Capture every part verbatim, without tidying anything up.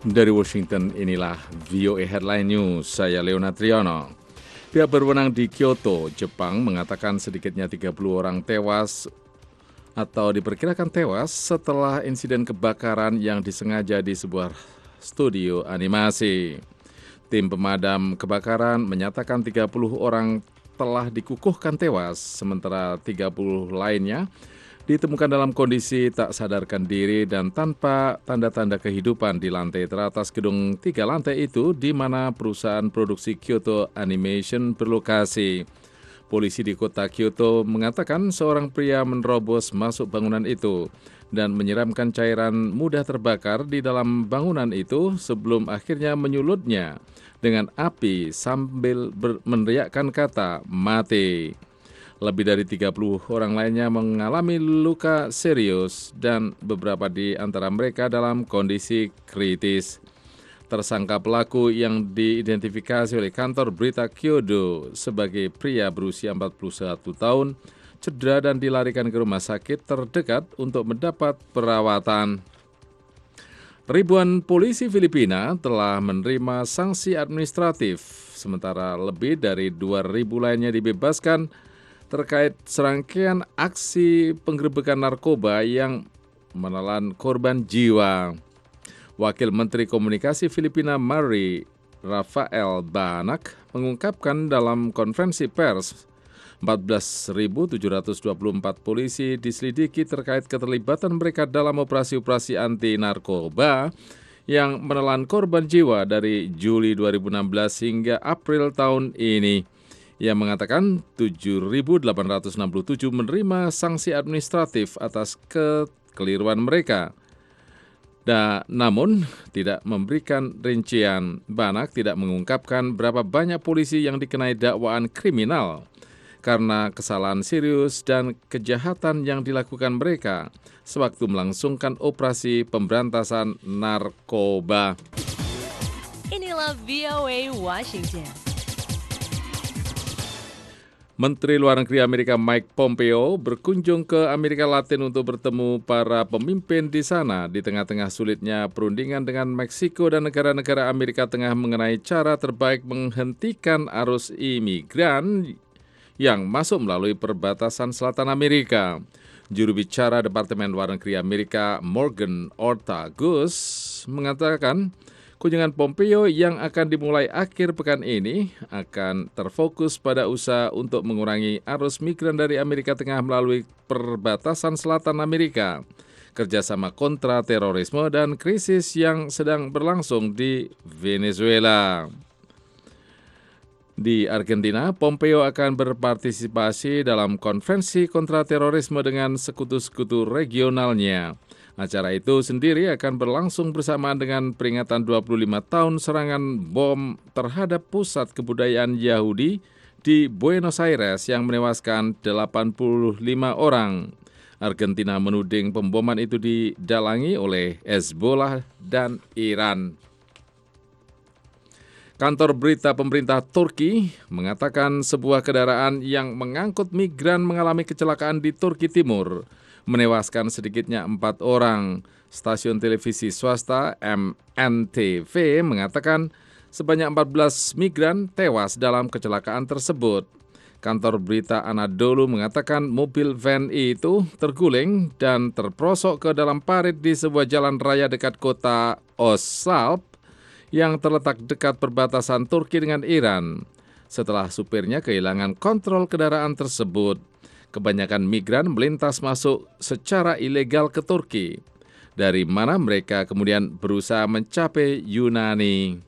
Dari Washington, inilah V O A Headline News, saya Leonard Triono. Pihak berwenang di Kyoto, Jepang mengatakan sedikitnya tiga puluh orang tewas atau diperkirakan tewas setelah insiden kebakaran yang disengaja di sebuah studio animasi. Tim pemadam kebakaran menyatakan tiga puluh orang telah dikukuhkan tewas, sementara tiga puluh lainnya ditemukan dalam kondisi tak sadarkan diri dan tanpa tanda-tanda kehidupan di lantai teratas gedung tiga lantai itu, di mana perusahaan produksi Kyoto Animation berlokasi. Polisi di kota Kyoto mengatakan seorang pria menerobos masuk bangunan itu dan menyiramkan cairan mudah terbakar di dalam bangunan itu sebelum akhirnya menyulutnya dengan api sambil meneriakkan kata mati. Lebih dari tiga puluh orang lainnya mengalami luka serius dan beberapa di antara mereka dalam kondisi kritis. Tersangka pelaku yang diidentifikasi oleh kantor berita Kyodo sebagai pria berusia empat puluh satu tahun, cedera dan dilarikan ke rumah sakit terdekat untuk mendapat perawatan. Ribuan polisi Filipina telah menerima sanksi administratif, sementara lebih dari dua ribu lainnya dibebaskan terkait serangkaian aksi penggerebekan narkoba yang menelan korban jiwa. Wakil Menteri Komunikasi Filipina Mary Rafael Banak mengungkapkan dalam konferensi pers, empat belas ribu tujuh ratus dua puluh empat polisi diselidiki terkait keterlibatan mereka dalam operasi-operasi anti narkoba yang menelan korban jiwa dari Juli dua ribu enam belas hingga April tahun ini. Ia mengatakan tujuh ribu delapan ratus enam puluh tujuh menerima sanksi administratif atas kekeliruan mereka. Da, namun tidak memberikan rincian. Banak tidak mengungkapkan berapa banyak polisi yang dikenai dakwaan kriminal karena kesalahan serius dan kejahatan yang dilakukan mereka sewaktu melangsungkan operasi pemberantasan narkoba. Inilah V O A Washington. Menteri Luar Negeri Amerika Mike Pompeo berkunjung ke Amerika Latin untuk bertemu para pemimpin di sana di tengah-tengah sulitnya perundingan dengan Meksiko dan negara-negara Amerika Tengah mengenai cara terbaik menghentikan arus imigran yang masuk melalui perbatasan selatan Amerika. Juru bicara Departemen Luar Negeri Amerika Morgan Ortagus mengatakan kunjungan Pompeo yang akan dimulai akhir pekan ini akan terfokus pada usaha untuk mengurangi arus migran dari Amerika Tengah melalui perbatasan selatan Amerika, kerjasama kontra terorisme dan krisis yang sedang berlangsung di Venezuela. Di Argentina, Pompeo akan berpartisipasi dalam konferensi kontra terorisme dengan sekutu-sekutu regionalnya. Acara itu sendiri akan berlangsung bersamaan dengan peringatan dua puluh lima tahun serangan bom terhadap pusat kebudayaan Yahudi di Buenos Aires yang menewaskan delapan puluh lima orang. Argentina menuding pemboman itu didalangi oleh Hezbollah dan Iran. Kantor berita pemerintah Turki mengatakan sebuah kendaraan yang mengangkut migran mengalami kecelakaan di Turki Timur, menewaskan sedikitnya empat orang. Stasiun televisi swasta M N T V mengatakan sebanyak empat belas migran tewas dalam kecelakaan tersebut. Kantor berita Anadolu mengatakan mobil van itu terguling dan terprosok ke dalam parit di sebuah jalan raya dekat kota Osalp yang terletak dekat perbatasan Turki dengan Iran. Setelah supirnya kehilangan kontrol kendaraan tersebut, kebanyakan migran melintas masuk secara ilegal ke Turki, dari mana mereka kemudian berusaha mencapai Yunani.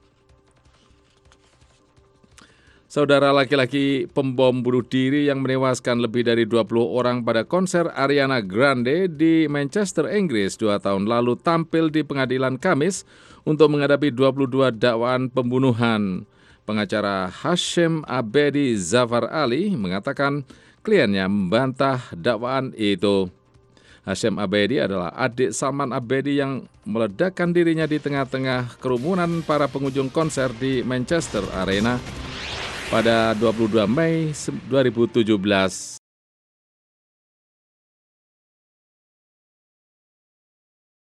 Saudara laki-laki pembom bunuh diri yang menewaskan lebih dari dua puluh orang pada konser Ariana Grande di Manchester, Inggris dua tahun lalu tampil di pengadilan Kamis untuk menghadapi dua puluh dua dakwaan pembunuhan. Pengacara Hashim Abedi Zafar Ali mengatakan kliennya membantah dakwaan itu. Hashim Abedi adalah adik Salman Abedi yang meledakkan dirinya di tengah-tengah kerumunan para pengunjung konser di Manchester Arena pada dua puluh dua Mei dua ribu tujuh belas.